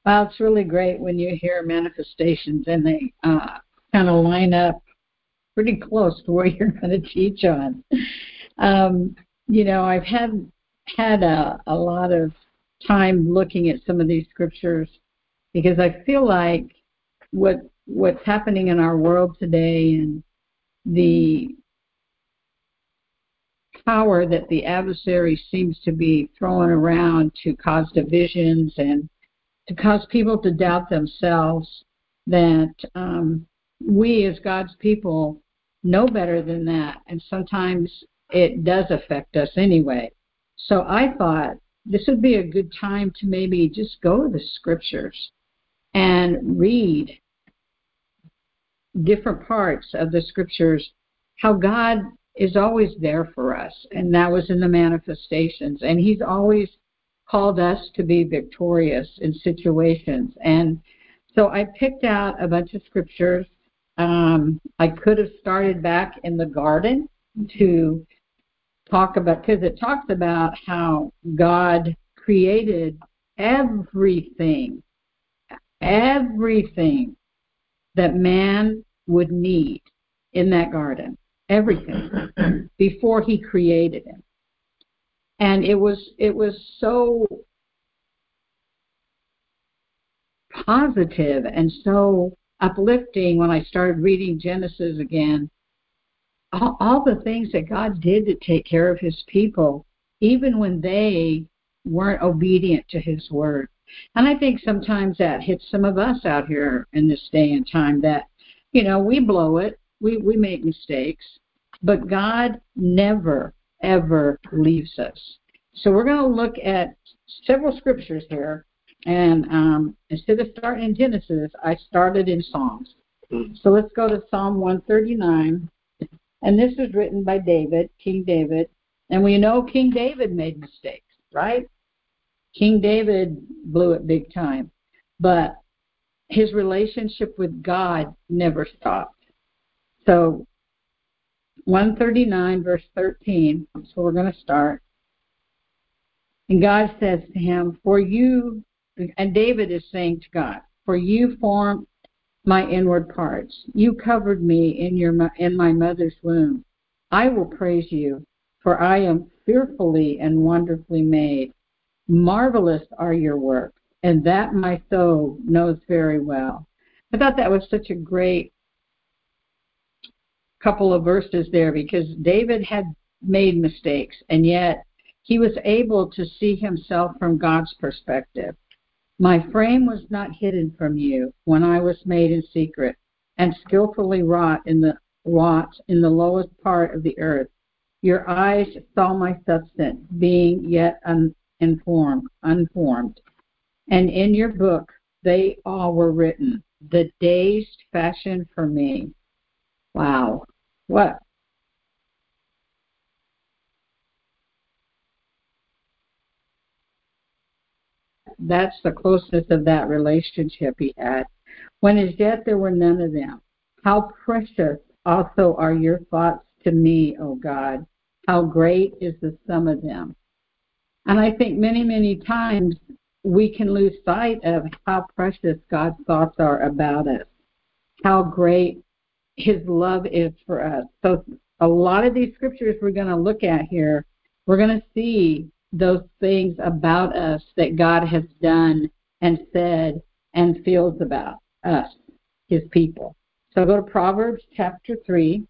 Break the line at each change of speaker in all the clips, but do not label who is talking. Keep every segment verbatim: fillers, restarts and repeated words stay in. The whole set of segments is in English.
Well, it's really great when you hear manifestations and they uh, kind of line up pretty close to where you're going to teach on. Um, you know, I've had had a, a lot of time looking at some of these scriptures because I feel like what what's happening in our world today and the power that the adversary seems to be throwing around to cause divisions and to cause people to doubt themselves, that um, we as God's people know better than that, and sometimes it does affect us anyway. So I thought this would be a good time to maybe just go to the scriptures and read different parts of the scriptures, how God is always there for us, and that was in the manifestations, and he's always called us to be victorious in situations. And so I picked out a bunch of scriptures. Um, I could have started back in the garden to talk about, because it talks about how God created everything, everything that man would need in that garden, everything, before he created him. And it was it was so positive and so uplifting when I started reading Genesis again. All, all the things that God did to take care of his people, even when they weren't obedient to his word. And I think sometimes that hits some of us out here in this day and time that, you know, we blow it, we, we make mistakes, but God never, ever leaves us. So we're going to look at several scriptures here. And um, instead of starting in Genesis, I started in Psalms. So let's go to Psalm one thirty-nine. And this is written by David, King David. And we know King David made mistakes, right? King David blew it big time. But his relationship with God never stopped. So one thirty-nine, verse thirteen, so we're going to start. And God says to him, for you, and David is saying to God, for you formed my inward parts. You covered me in your in my mother's womb. I will praise you, for I am fearfully and wonderfully made. Marvelous are your works, and that my soul knows very well. I thought that was such a great couple of verses there, because David had made mistakes, and yet he was able to see himself from God's perspective. My frame was not hidden from you when I was made in secret and skillfully wrought in the wrought in the lowest part of the earth. Your eyes saw my substance, being yet uninformed, unformed. And in your book they all were written, the days fashioned for me. Wow. What? That's the closeness of that relationship he had. When as yet there were none of them. How precious also are your thoughts to me, O God. How great is the sum of them. And I think many, many times we can lose sight of how precious God's thoughts are about us, how great his love is for us. So a lot of these scriptures we're going to look at here, we're going to see those things about us that God has done and said and feels about us, his people. So go to Proverbs chapter three.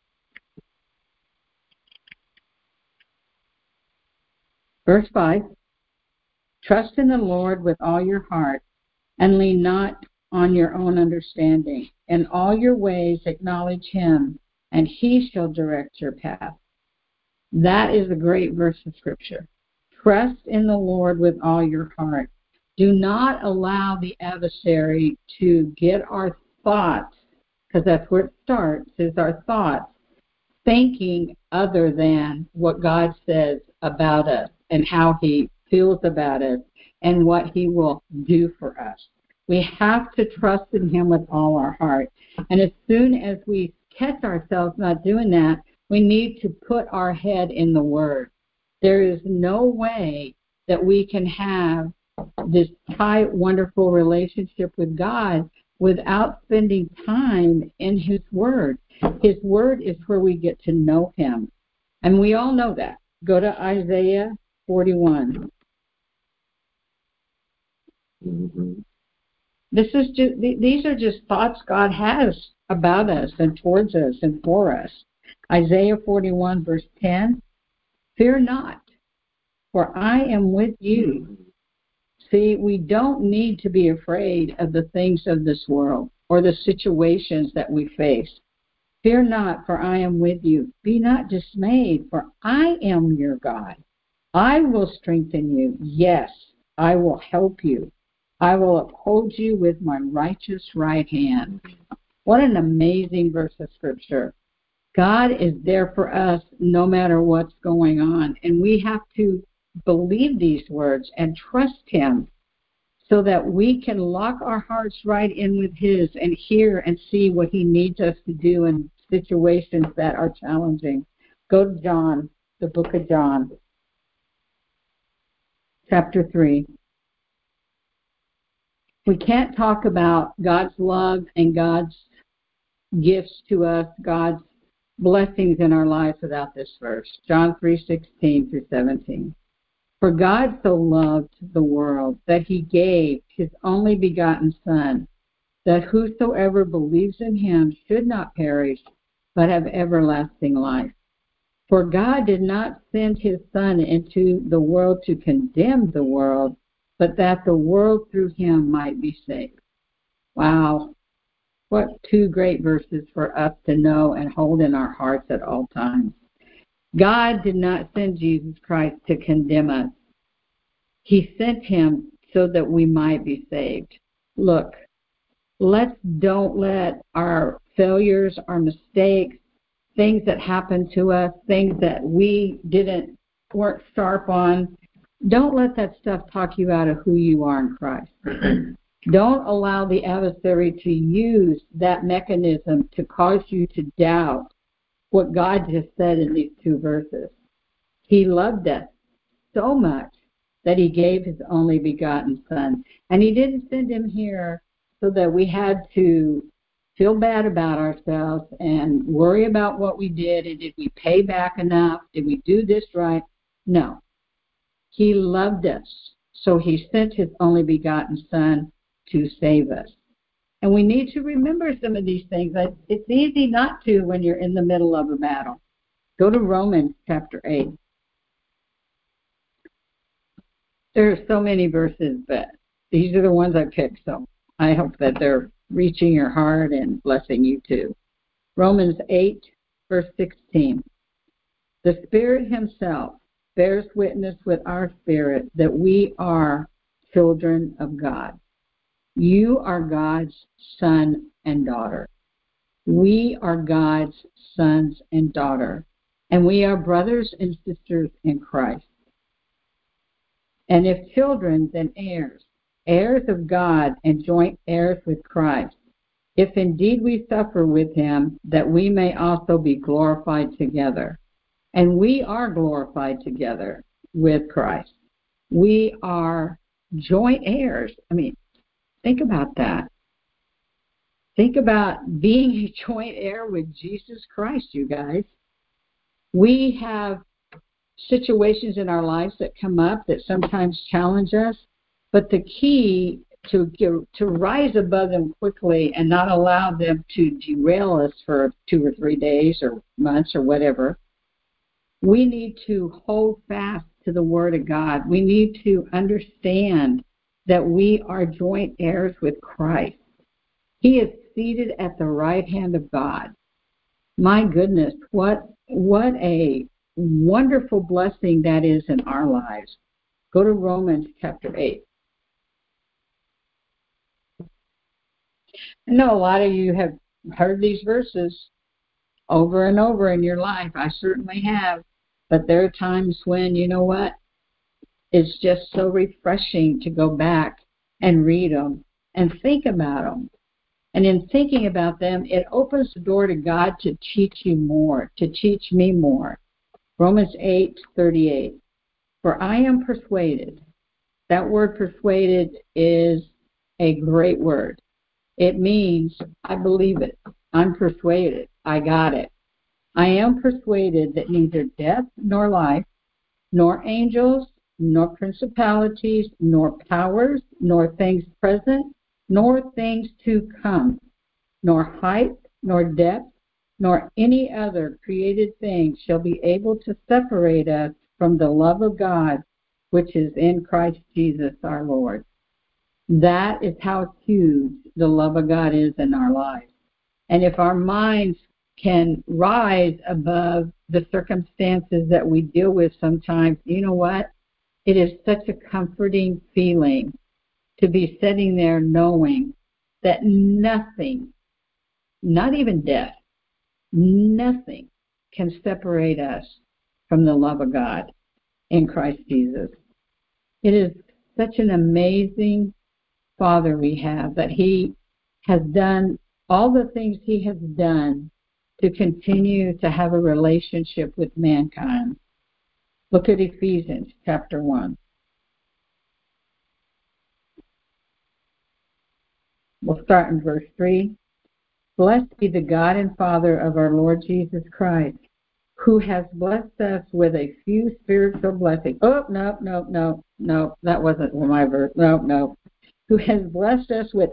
Verse five. Trust in the Lord with all your heart and lean not on your own understanding. In all your ways acknowledge him, and he shall direct your path. That is a great verse of scripture. Trust in the Lord with all your heart. Do not allow the adversary to get our thoughts, because that's where it starts, is our thoughts, thinking other than what God says about us and how he feels about us and what he will do for us. We have to trust in him with all our heart. And as soon as we catch ourselves not doing that, we need to put our head in the Word. There is no way that we can have this tight, wonderful relationship with God without spending time in His Word. His Word is where we get to know Him. And we all know that. Go to Isaiah forty-one. Mm-hmm. This is just, these are just thoughts God has about us and towards us and for us. Isaiah forty-one, verse ten, fear not, for I am with you. See, we don't need to be afraid of the things of this world or the situations that we face. Fear not, for I am with you. Be not dismayed, for I am your God. I will strengthen you. Yes, I will help you. I will uphold you with my righteous right hand. What an amazing verse of Scripture. God is there for us no matter what's going on. And we have to believe these words and trust Him so that we can lock our hearts right in with His and hear and see what He needs us to do in situations that are challenging. Go to John, the book of John, chapter three. We can't talk about God's love and God's gifts to us, God's blessings in our lives without this verse. John three sixteen through seventeen. For God so loved the world that He gave His only begotten Son, that whosoever believes in Him should not perish, but have everlasting life. For God did not send His Son into the world to condemn the world, but that the world through Him might be saved. Wow. What two great verses for us to know and hold in our hearts at all times. God did not send Jesus Christ to condemn us. He sent Him so that we might be saved. Look, let's don't let our failures, our mistakes, things that happen to us, things that we didn't, weren't sharp on, don't let that stuff talk you out of who you are in Christ. Don't allow the adversary to use that mechanism to cause you to doubt what God just said in these two verses. He loved us so much that He gave His only begotten Son. And He didn't send Him here so that we had to feel bad about ourselves and worry about what we did and did we pay back enough? Did we do this right? No. He loved us, so He sent His only begotten Son to save us. And we need to remember some of these things. It's easy not to when you're in the middle of a battle. Go to Romans chapter eight. There are so many verses, but these are the ones I picked, so I hope that they're reaching your heart and blessing you too. Romans eight, verse sixteen. The Spirit Himself bears witness with our spirit that we are children of God. You are God's son and daughter. We are God's sons and daughter. And we are brothers and sisters in Christ. And if children, then heirs, heirs of God and joint heirs with Christ, if indeed we suffer with Him, that we may also be glorified together. And we are glorified together with Christ. We are joint heirs. I mean, think about that. Think about being a joint heir with Jesus Christ, you guys. We have situations in our lives that come up that sometimes challenge us, but the key to to rise above them quickly and not allow them to derail us for two or three days or months or whatever, we need to hold fast to the Word of God. We need to understand that we are joint heirs with Christ. He is seated at the right hand of God. My goodness, what what a wonderful blessing that is in our lives. Go to Romans chapter eight. I know a lot of you have heard these verses over and over in your life. I certainly have. But there are times when, you know what, it's just so refreshing to go back and read them and think about them. And in thinking about them, it opens the door to God to teach you more, to teach me more. Romans eight thirty-eight. For I am persuaded That word persuaded is a great word. It means, I believe it. I'm persuaded. I got it. I am persuaded that neither death nor life, nor angels, nor principalities, nor powers, nor things present, nor things to come, nor height, nor depth, nor any other created thing shall be able to separate us from the love of God, which is in Christ Jesus our Lord. That is how huge the love of God is in our lives. And if our minds can rise above the circumstances that we deal with sometimes, you know what? It is such a comforting feeling to be sitting there knowing that nothing, not even death, nothing can separate us from the love of God in Christ Jesus. It is such an amazing Father we have, that He has done all the things He has done to continue to have a relationship with mankind. Look at Ephesians chapter one. We'll start in verse three. Blessed be the God and Father of our Lord Jesus Christ, who has blessed us with a few spiritual blessings. Oh, no, no, no, no, that wasn't my verse. No, no. Who has blessed us with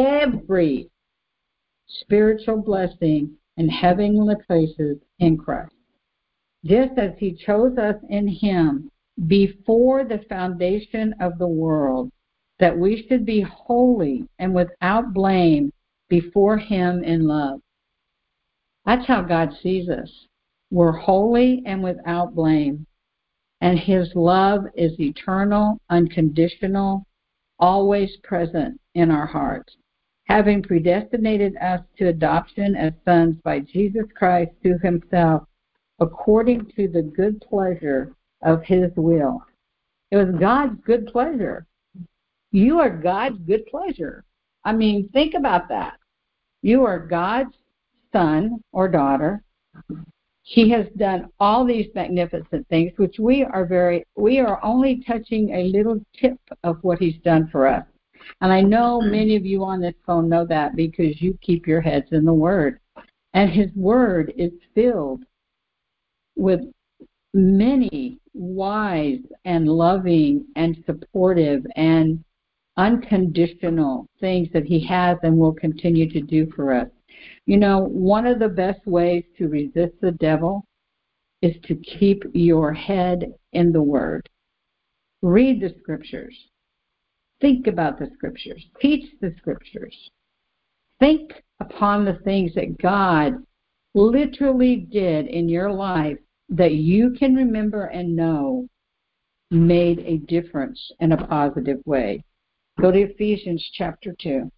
every spiritual blessing in heavenly places in Christ, just as He chose us in Him before the foundation of the world, that we should be holy and without blame before Him in love. That's how God sees us. We're holy and without blame, and His love is eternal, unconditional, always present in our hearts, having predestinated us to adoption as sons by Jesus Christ to Himself, according to the good pleasure of His will. It was God's good pleasure. You are God's good pleasure. I mean, think about that. You are God's son or daughter. He has done all these magnificent things, which we are very, we are only touching a little tip of what He's done for us. And I know many of you on this phone know that because you keep your heads in the Word. And His Word is filled with many wise and loving and supportive and unconditional things that He has and will continue to do for us. You know, one of the best ways to resist the devil is to keep your head in the Word. Read the Scriptures. Think about the Scriptures. Teach the Scriptures. Think upon the things that God literally did in your life that you can remember and know made a difference in a positive way. Go to Ephesians chapter two.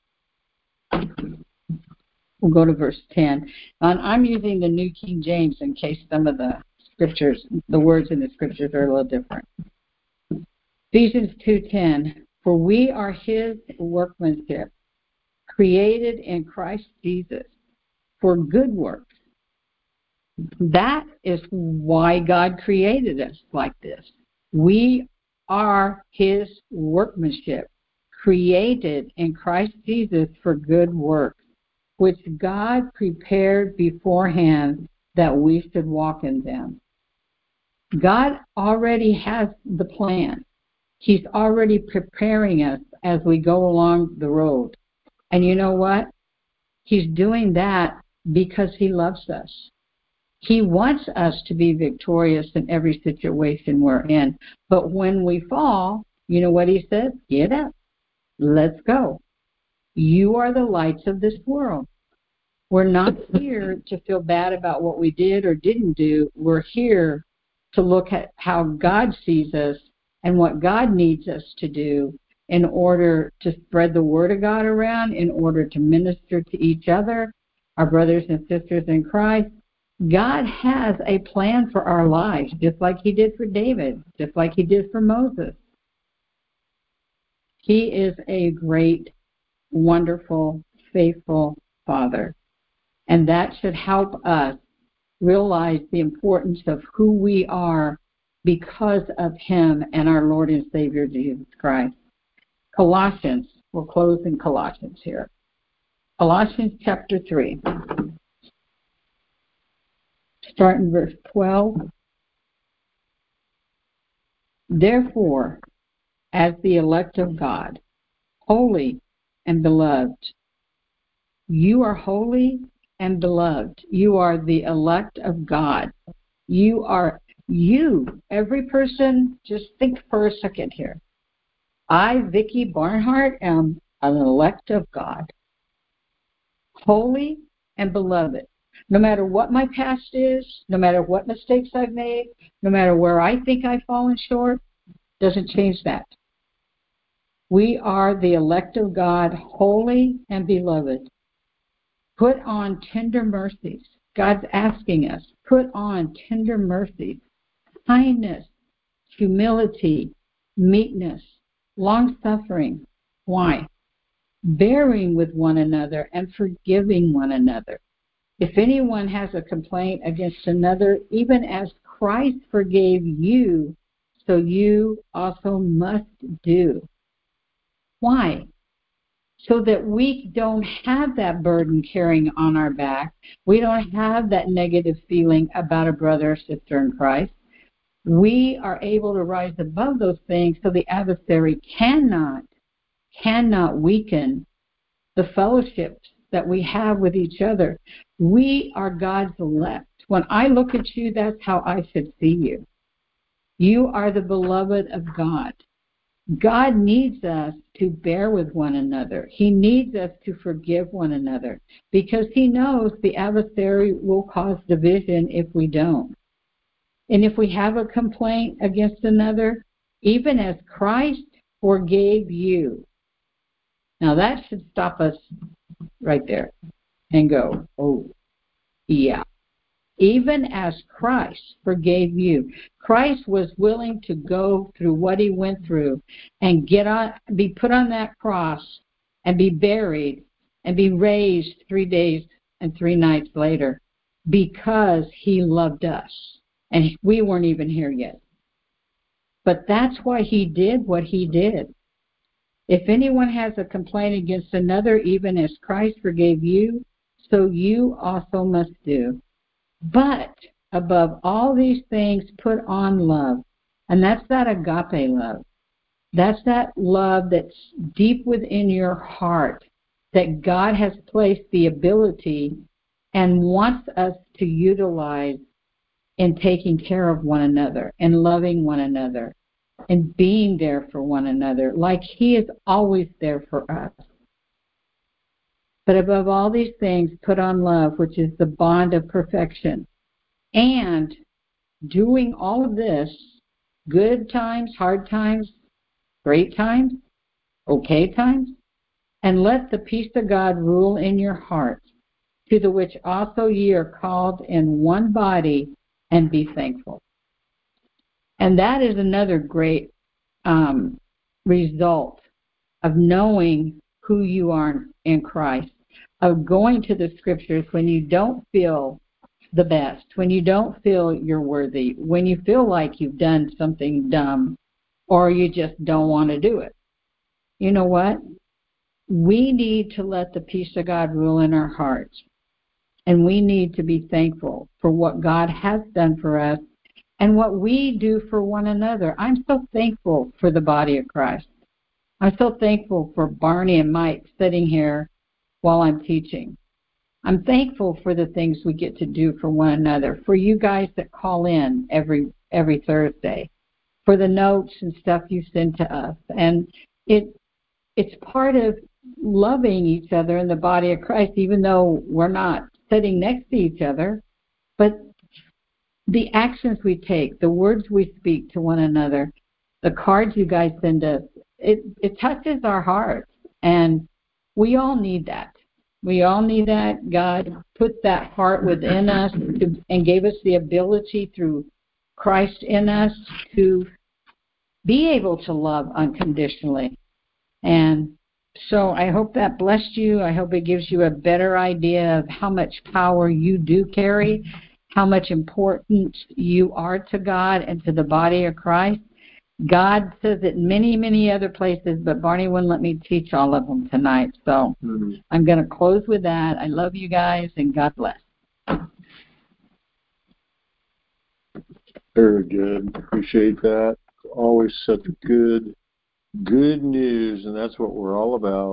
We'll go to verse ten. And I'm using the New King James in case some of the scriptures, the words in the scriptures are a little different. Ephesians two ten. For we are His workmanship, created in Christ Jesus for good works. That is why God created us like this. We are His workmanship, created in Christ Jesus for good works, which God prepared beforehand that we should walk in them. God already has the plan. He's already preparing us as we go along the road. And you know what? He's doing that because He loves us. He wants us to be victorious in every situation we're in. But when we fall, you know what He says? Get up. Let's go. You are the lights of this world. We're not here to feel bad about what we did or didn't do. We're here to look at how God sees us and what God needs us to do in order to spread the Word of God around, in order to minister to each other, our brothers and sisters in Christ. God has a plan for our lives, just like He did for David, just like He did for Moses. He is a great, wonderful, faithful Father. And that should help us realize the importance of who we are because of him and our Lord and Savior Jesus Christ. Colossians, we'll close in Colossians here. Colossians chapter three. Start in verse twelve. Therefore, as the elect of God, holy and beloved, you are holy and beloved. You are the elect of God. You are you. Every person, just think for a second here. I, Vicki Barnhart, am an elect of God. Holy and beloved. No matter what my past is, no matter what mistakes I've made, no matter where I think I've fallen short, doesn't change that. We are the elect of God, holy and beloved. Put on tender mercies. God's asking us, put on tender mercies, kindness, humility, meekness, long-suffering. Why? Bearing with one another and forgiving one another. If anyone has a complaint against another, even as Christ forgave you, so you also must do. Why? So that we don't have that burden carrying on our back. We don't have that negative feeling about a brother or sister in Christ. We are able to rise above those things so the adversary cannot, cannot weaken the fellowships that we have with each other. We are God's elect. When I look at you, that's how I should see you. You are the beloved of God. God needs us to bear with one another. He needs us to forgive one another because he knows the adversary will cause division if we don't. And if we have a complaint against another, even as Christ forgave you. Now that should stop us right there and go, oh, yeah. Even as Christ forgave you. Christ was willing to go through what he went through and get on, be put on that cross and be buried and be raised three days and three nights later because he loved us. And we weren't even here yet. But that's why he did what he did. If anyone has a complaint against another, even as Christ forgave you, so you also must do. But above all these things, put on love. And that's that agape love. That's that love that's deep within your heart, that God has placed the ability and wants us to utilize in taking care of one another and loving one another and being there for one another like he is always there for us. But above all these things, put on love, which is the bond of perfection. And doing all of this, good times, hard times, great times, okay times, and let the peace of God rule in your hearts, to the which also ye are called in one body, and be thankful. And that is another great um, result of knowing who you are in Christ, of going to the scriptures when you don't feel the best, when you don't feel you're worthy, when you feel like you've done something dumb or you just don't want to do it. You know what? We need to let the peace of God rule in our hearts. And we need to be thankful for what God has done for us and what we do for one another. I'm so thankful for the body of Christ. I'm so thankful for Barney and Mike sitting here while I'm teaching. I'm thankful for the things we get to do for one another, for you guys that call in every every Thursday, for the notes and stuff you send to us. And it it's part of loving each other in the body of Christ, even though we're not sitting next to each other. But the actions we take, the words we speak to one another, the cards you guys send us, it, it touches our hearts. And we all need that. We all need that. God put that heart within us to, and gave us the ability through Christ in us to be able to love unconditionally. And so I hope that blessed you. I hope it gives you a better idea of how much power you do carry, how much importance you are to God and to the body of Christ. God says it in many, many other places, but Barney wouldn't let me teach all of them tonight. So mm-hmm. I'm going to close with that. I love you guys, and God bless.
Very good. Appreciate that. Always such good, good news, and that's what we're all about.